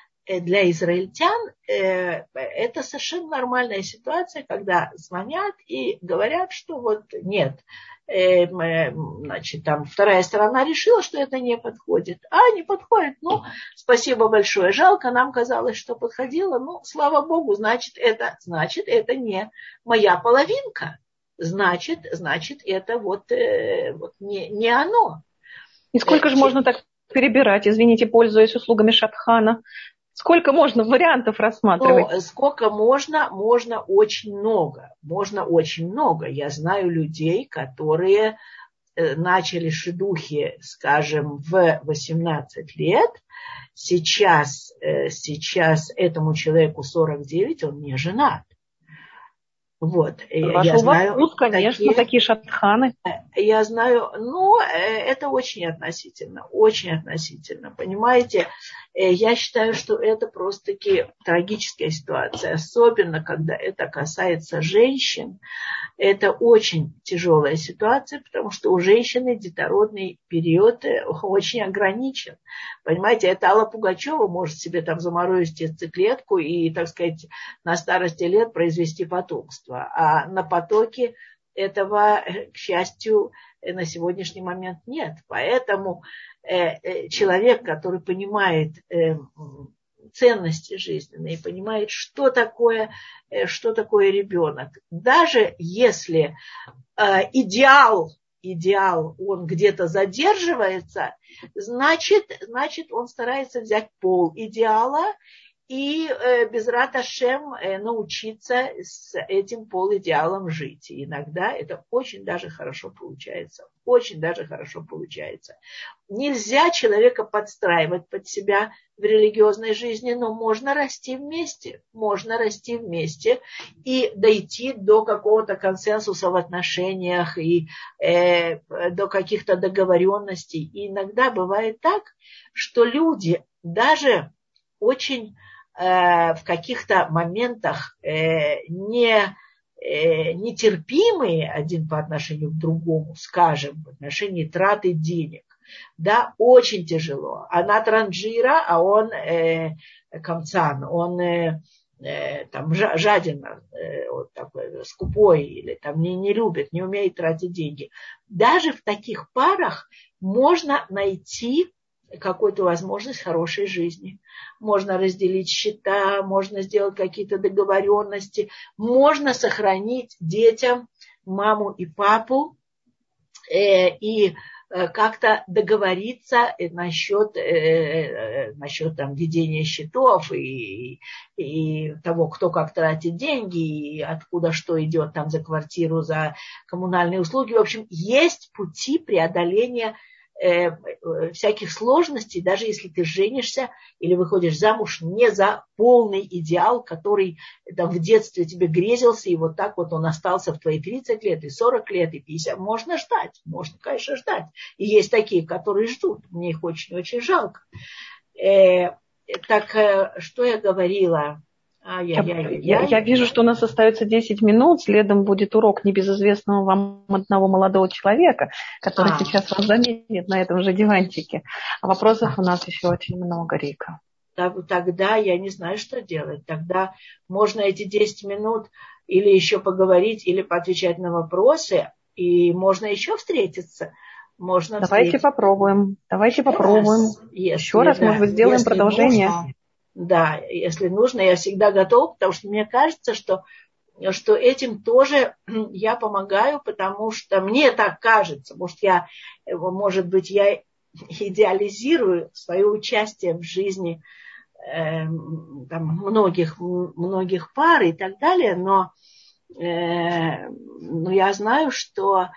Speaker 1: это совершенно нормальная ситуация, когда звонят и говорят, что вот нет, значит, там вторая сторона решила, что это не подходит. Не подходит, спасибо большое, жалко, нам казалось, что подходило, слава Богу, значит, это не моя половинка, значит, это вот не оно.
Speaker 2: И сколько же можно так перебирать, извините, пользуясь услугами шатхана? Сколько можно вариантов рассматривать?
Speaker 1: Сколько можно очень много. Я знаю людей, которые начали шидухи, скажем, в 18 лет. Сейчас этому человеку 49, он не женат. Вот. Я знаю,
Speaker 2: вкус, конечно, такие шатханы.
Speaker 1: Я знаю, это очень относительно, понимаете. Я считаю, что это просто-таки трагическая ситуация, особенно когда это касается женщин. Это очень тяжелая ситуация, потому что у женщины детородный период очень ограничен. Понимаете, это Алла Пугачева может себе там заморозить яйцеклетку и, так сказать, на старости лет произвести потомство. А на потоке этого, к счастью, на сегодняшний момент нет. Поэтому человек, который понимает ценности жизненные, понимает, что такое ребенок. Даже если идеал, он где-то задерживается, значит, он старается взять пол идеала и безрат Ашем научиться с этим полидеалом жить. И иногда это очень даже хорошо получается. Очень даже хорошо получается. Нельзя человека подстраивать под себя в религиозной жизни, но можно расти вместе. Можно расти вместе и дойти до какого-то консенсуса в отношениях и до каких-то договоренностей. И иногда бывает так, что люди даже очень в каких-то моментах нетерпимые один по отношению к другому, скажем, в отношении траты денег, да, очень тяжело. Она транжира, а он камцан, он там жаден, вот такой, скупой, или там не любит, не умеет тратить деньги. Даже в таких парах можно найти какую-то возможность хорошей жизни. Можно разделить счета, можно сделать какие-то договоренности, можно сохранить детям маму и папу и как-то договориться насчет там, ведения счетов и того, кто как тратит деньги, и откуда что идет там за квартиру, за коммунальные услуги. В общем, есть пути преодоления всяких сложностей, даже если ты женишься или выходишь замуж не за полный идеал, который там в детстве тебе грезился, и вот так вот он остался в твои 30 лет, и 40 лет, и 50. Можно ждать, можно, конечно, ждать. И есть такие, которые ждут. Мне их очень-очень жалко. Что я говорила?
Speaker 2: Я вижу, что у нас остается 10 минут, следом будет урок небезызвестного вам одного молодого человека, который сейчас вас заменит на этом же диванчике. А вопросов у нас еще очень много, Рика.
Speaker 1: Тогда я не знаю, что делать. Тогда можно эти 10 минут или еще поговорить, или поотвечать на вопросы, и можно еще встретиться.
Speaker 2: Давайте попробуем. Еще раз, может быть, сделаем продолжение.
Speaker 1: Нужно. Да, если нужно, я всегда готова, потому что мне кажется, что этим тоже я помогаю, потому что мне так кажется, может быть, я идеализирую свое участие в жизни там, многих пар и так далее, но я знаю, что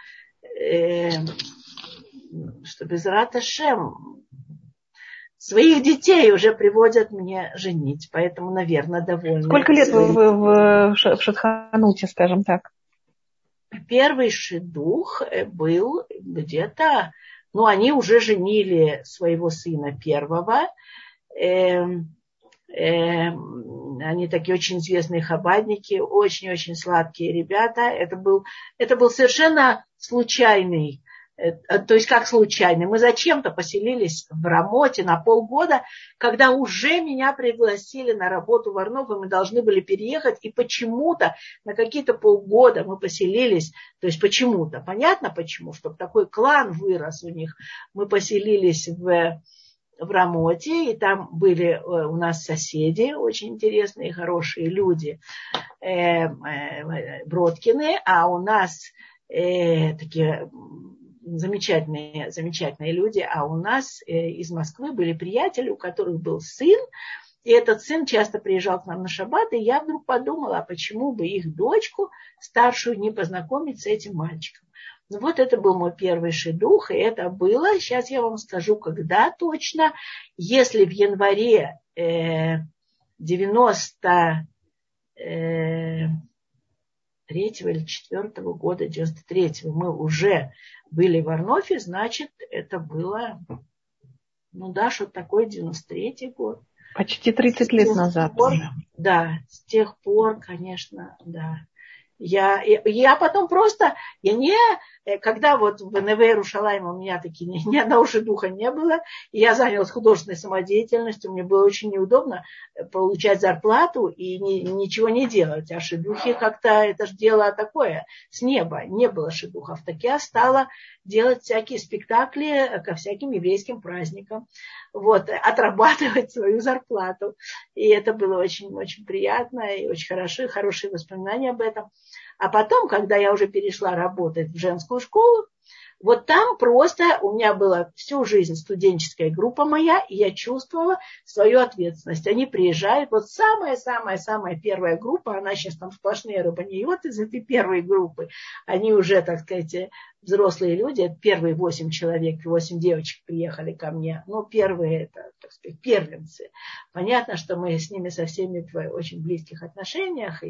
Speaker 1: безрат Ашем своих детей уже приводят мне женить, поэтому, наверное, довольны.
Speaker 2: Сколько лет вы в Шатхануте, скажем так?
Speaker 1: Первый шидух был где-то, они уже женили своего сына первого. Они такие очень известные хабадники, очень-очень сладкие ребята. Это был совершенно случайный. То есть как случайно. Мы зачем-то поселились в Рамоте на полгода, когда уже меня пригласили на работу в Арнов, и мы должны были переехать. И почему-то на какие-то полгода мы поселились. То есть почему-то. Понятно почему? Чтобы такой клан вырос у них. Мы поселились в Рамоте, и там были у нас соседи, очень интересные, хорошие люди, Броткины, а у нас такие замечательные люди, а у нас из Москвы были приятели, у которых был сын, и этот сын часто приезжал к нам на шаббат, и я вдруг подумала, а почему бы их дочку старшую не познакомить с этим мальчиком. Вот это был мой первый шидух, и это было, сейчас я вам скажу, когда точно, если в январе 93-го или 4-го года, 93-го мы уже были в Арнофе, значит, это было, что-то такое, 93-й год.
Speaker 2: Почти 30 лет назад.
Speaker 1: Да, с тех пор, конечно, да. Я потом просто, когда вот в НВ Иерушалайме у меня таки ни одного шидуха не было, и я занялась художественной самодеятельностью, мне было очень неудобно получать зарплату и ничего не делать. А шидухи как-то, это же дело такое, с неба, не было шидухов. Так я стала делать всякие спектакли ко всяким еврейским праздникам. вот, отрабатывать свою зарплату. И это было очень-очень приятно и очень хорошо, хорошие воспоминания об этом. А потом, когда я уже перешла работать в женскую школу, вот там просто у меня была всю жизнь студенческая группа моя, и я чувствовала свою ответственность. Они приезжают, вот самая-самая-самая первая группа, она сейчас там сплошные рабаниот из этой первой группы, они уже, так сказать, взрослые люди, первые 8 человек, 8 девочек приехали ко мне, но первые это, так сказать, первенцы. Понятно, что мы с ними со всеми в очень близких отношениях,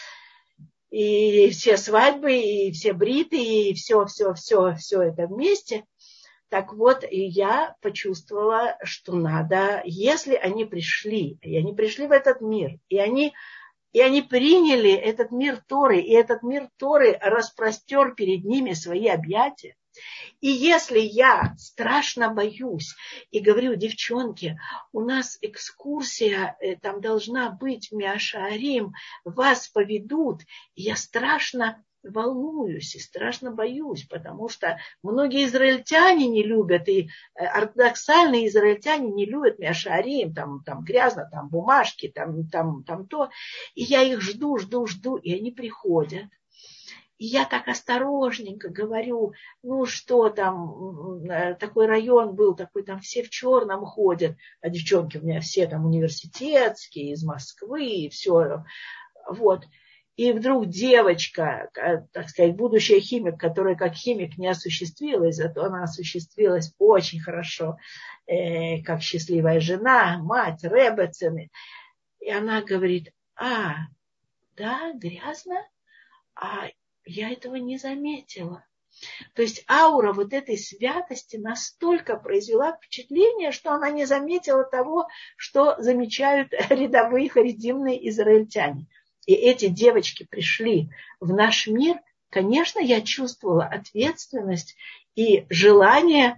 Speaker 1: и все свадьбы, и все бриты, и все это вместе. Так вот, и я почувствовала, что надо, если они пришли, и они пришли в этот мир, и они приняли этот мир Торы, и этот мир Торы распростер перед ними свои объятия. И если я страшно боюсь и говорю, девчонки, у нас экскурсия, там должна быть в Меа-Шаарим, вас поведут, и я страшно волнуюсь и страшно боюсь, потому что многие израильтяне не любят, и ортодоксальные израильтяне не любят Меа-Шаарим, там грязно, там бумажки, там то. И я их жду, и они приходят. И я так осторожненько говорю, ну что там, такой район был, такой там все в черном ходят, а девчонки у меня все там университетские, из Москвы, и все. Вот. И вдруг девочка, так сказать, будущая химик, которая как химик не осуществилась, зато она осуществилась очень хорошо, как счастливая жена, мать, ребецины. И она говорит, да, грязно, я этого не заметила. То есть аура вот этой святости настолько произвела впечатление, что она не заметила того, что замечают рядовые харидимные израильтяне. И эти девочки пришли в наш мир. Конечно, я чувствовала ответственность и желание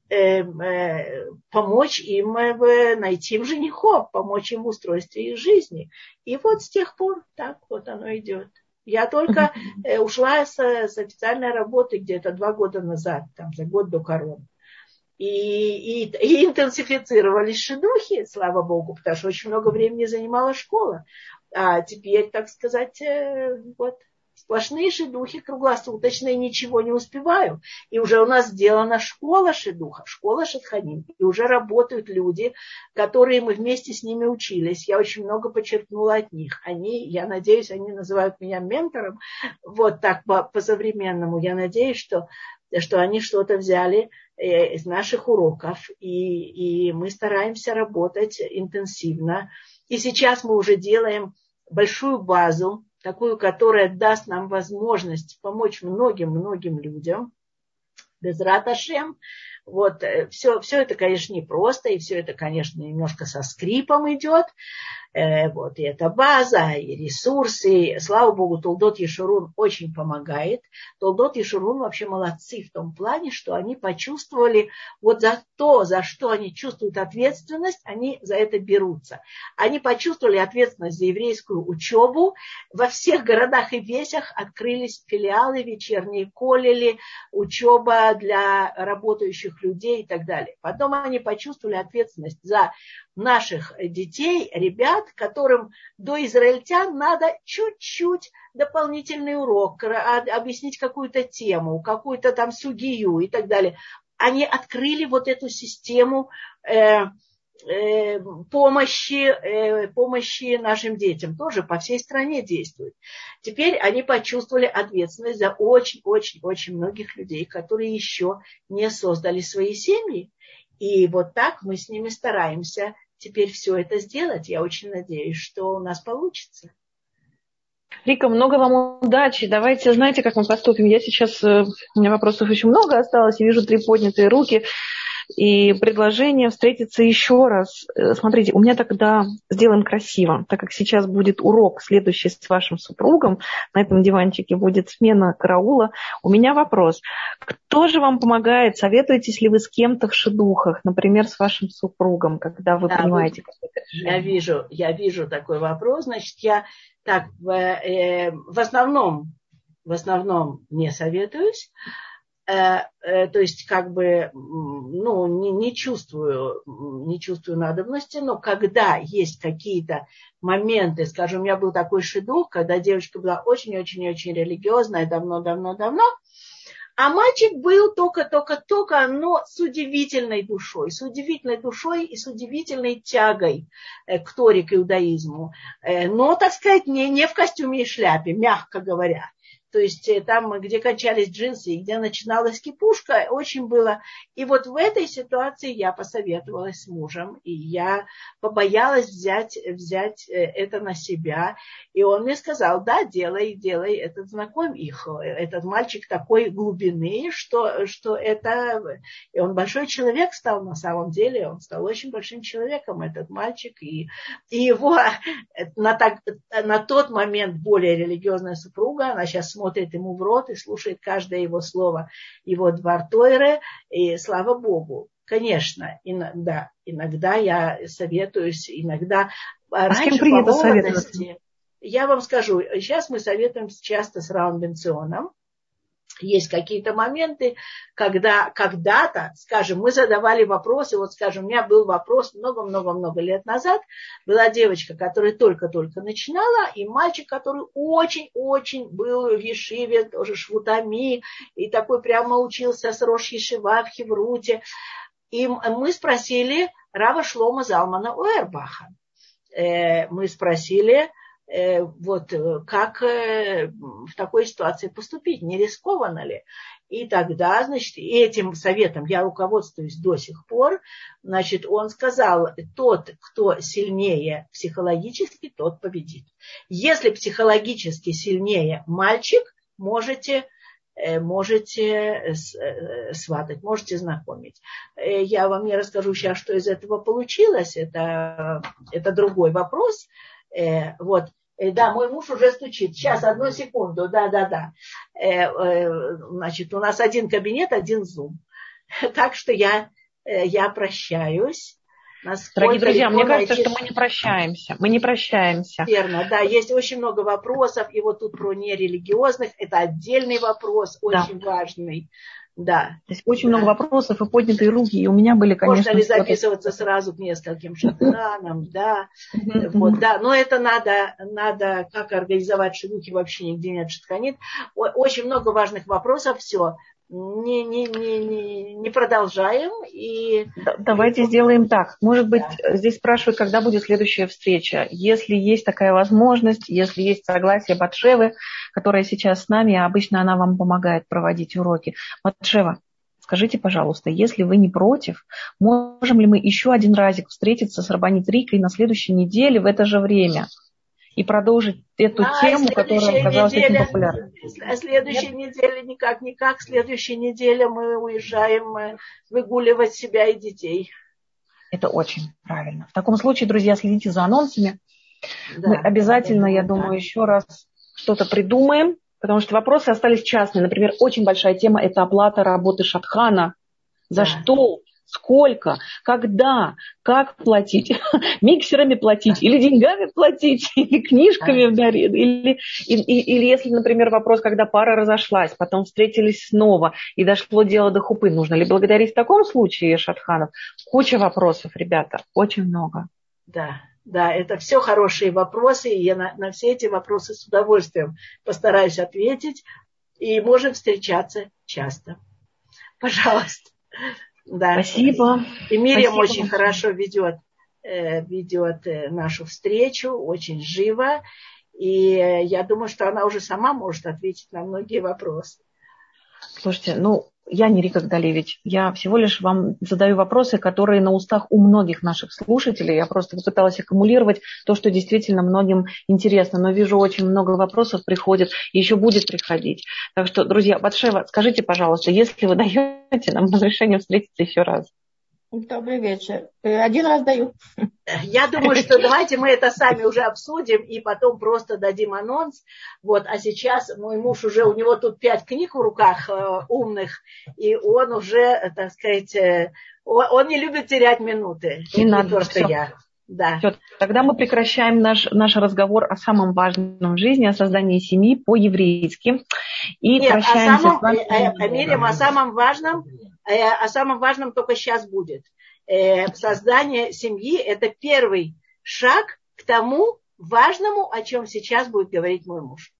Speaker 1: помочь им найти им женихов, помочь им в устройстве их жизни. И вот с тех пор так вот оно идет. Я только ушла с официальной работы где-то 2 года назад, там, за год до короны. И интенсифицировались шидухи, слава богу, потому что очень много времени занимала школа. А теперь, так сказать, вот сплошные шидухи круглосуточные, ничего не успеваю. И уже у нас сделана школа шидуха, школа шатханим. И уже работают люди, которые мы вместе с ними учились. Я очень много почерпнула от них. Я надеюсь, они называют меня ментором. Вот так по-современному. Я надеюсь, что они что-то взяли из наших уроков. И мы стараемся работать интенсивно. И сейчас мы уже делаем большую базу, такую, которая даст нам возможность помочь многим людям. Безрат Ашем. Вот, все это, конечно, непросто, и все это, конечно, немножко со скрипом идет. Вот, и эта база, и ресурсы. Слава богу, Толдот Ешурун очень помогает. Толдот Ешурун вообще молодцы в том плане, что они почувствовали вот за то, за что они чувствуют ответственность, они за это берутся. Они почувствовали ответственность за еврейскую учебу. Во всех городах и весях открылись филиалы, вечерние колледжи, учеба для работающих людей и так далее. Потом они почувствовали ответственность за наших детей, ребят, которым до израильтян надо чуть-чуть дополнительный урок, объяснить какую-то тему, какую-то там сугию и так далее. Они открыли вот эту систему помощи нашим детям. Тоже по всей стране действует. Теперь они почувствовали ответственность за очень-очень-очень многих людей, которые еще не создали свои семьи. И вот так мы с ними стараемся теперь все это сделать. Я очень надеюсь, что у нас получится.
Speaker 2: Рика, много вам удачи. Давайте, знаете, как мы поступим? Я сейчас, у меня вопросов очень много осталось. Я вижу 3 поднятые руки. И предложение встретиться еще раз. Смотрите, у меня тогда сделаем красиво, так как сейчас будет урок следующий с вашим супругом, на этом диванчике будет смена караула. У меня вопрос. Кто же вам помогает? Советуетесь ли вы с кем-то в шидухах, например, с вашим супругом, когда вы принимаете какое-то решение?
Speaker 1: Я вижу такой вопрос. Значит, я так в основном не советуюсь. то есть как бы, не чувствую надобности, но когда есть какие-то моменты, скажем, у меня был такой шидух, когда девочка была очень-очень-очень религиозная давно-давно-давно, а мальчик был только-только-только, но с удивительной душой и с удивительной тягой к Торе, к иудаизму. Но, так сказать, не в костюме и шляпе, мягко говоря. То есть там, где кончались джинсы и где начиналась кипушка, очень было. И вот в этой ситуации я посоветовалась с мужем, и я побоялась взять это на себя. И он мне сказал, да, делай, знакомь их. Этот мальчик такой глубины, что это... И он большой человек стал на самом деле, он стал очень большим человеком, этот мальчик. И его на тот момент более религиозная супруга, она сейчас смотрит ему в рот и слушает каждое его слово, его двар Тойре, и слава Богу. Конечно, иногда я советуюсь, иногда раньше по молодости, я вам скажу, сейчас мы советуемся часто с Равом Бенционом. Есть какие-то моменты, когда когда-то, скажем, мы задавали вопросы, вот, скажем, у меня был вопрос много-много-много лет назад, была девочка, которая только-только начинала, и мальчик, который очень-очень был в Ешиве, тоже швутами, и такой прямо учился с Рош Ешива в Хевруте. И мы спросили Рава Шломо Залмана Ойербаха. Мы спросили, вот как в такой ситуации поступить, не рискованно ли. И тогда, значит, этим советом я руководствуюсь до сих пор. Значит, он сказал, тот, кто сильнее психологически, тот победит. Если психологически сильнее мальчик, можете сватать, можете знакомить. Я вам не расскажу сейчас, что из этого получилось. Это другой вопрос. Вот. Да, мой муж уже стучит. Сейчас, одну секунду. Да. Значит, у нас один кабинет, один зум. Так что я прощаюсь.
Speaker 2: Дорогие друзья, мне кажется, что мы не прощаемся. Мы не прощаемся.
Speaker 1: Верно, да. Есть очень много вопросов. И вот тут про нерелигиозных. Это отдельный вопрос, очень важный. Да.
Speaker 2: Здесь очень много вопросов и поднятые руки. И у меня были, конечно...
Speaker 1: Можно ли записываться сразу к нескольким шатханам, да. Вот, да. Но это надо как организовать шидухи, вообще нигде нет шатханит. Очень много важных вопросов. Все. Не продолжаем.
Speaker 2: Давайте сделаем так. Может быть, здесь спрашивают, когда будет следующая встреча. Если есть такая возможность, если есть согласие Батшевы, которая сейчас с нами, а обычно она вам помогает проводить уроки. Батшева, скажите, пожалуйста, если вы не против, можем ли мы еще один разик встретиться с Рабанит Рикой на следующей неделе в это же время? И продолжить эту тему, которая оказалась очень популярной.
Speaker 1: Следующей неделе никак. Следующей неделе мы уезжаем выгуливать себя и детей.
Speaker 2: Это очень правильно. В таком случае, друзья, следите за анонсами. Мы обязательно, я думаю, еще раз что-то придумаем, потому что вопросы остались частные. Например, очень большая тема – это оплата работы шатхана. За что? Сколько, когда, как платить, миксерами платить, или деньгами платить, или книжками вдарить, или если, например, вопрос, когда пара разошлась, потом встретились снова, и дошло дело до хупы, нужно ли благодарить в таком случае шатханов? Куча вопросов, ребята, очень много.
Speaker 1: Да, это все хорошие вопросы, и я на все эти вопросы с удовольствием постараюсь ответить, и можем встречаться часто. Пожалуйста. Да.
Speaker 2: Спасибо.
Speaker 1: И Мириам очень хорошо ведет нашу встречу, очень живо. И я думаю, что она уже сама может ответить на многие вопросы.
Speaker 2: Слушайте, я не Рика Гдалевич. Я всего лишь вам задаю вопросы, которые на устах у многих наших слушателей. Я просто попыталась аккумулировать то, что действительно многим интересно. Но вижу, очень много вопросов приходит и еще будет приходить. Так что, друзья, Батшева, скажите, пожалуйста, если вы даете нам разрешение встретиться еще раз.
Speaker 3: Добрый вечер. Один раз даю.
Speaker 1: Я думаю, что давайте мы это сами уже обсудим и потом просто дадим анонс. Вот, а сейчас мой муж уже, у него тут 5 книг в руках умных, и он уже, так сказать, он не любит терять минуты.
Speaker 2: Не надо,
Speaker 1: то, что я. Да.
Speaker 2: Все, тогда мы прекращаем наш разговор о самом важном в жизни, о создании семьи по-еврейски. И
Speaker 1: нет,
Speaker 2: прощаемся с вами.
Speaker 1: Мирьям, о самом важном только сейчас будет. Создание семьи – это первый шаг к тому важному, о чем сейчас будет говорить мой муж.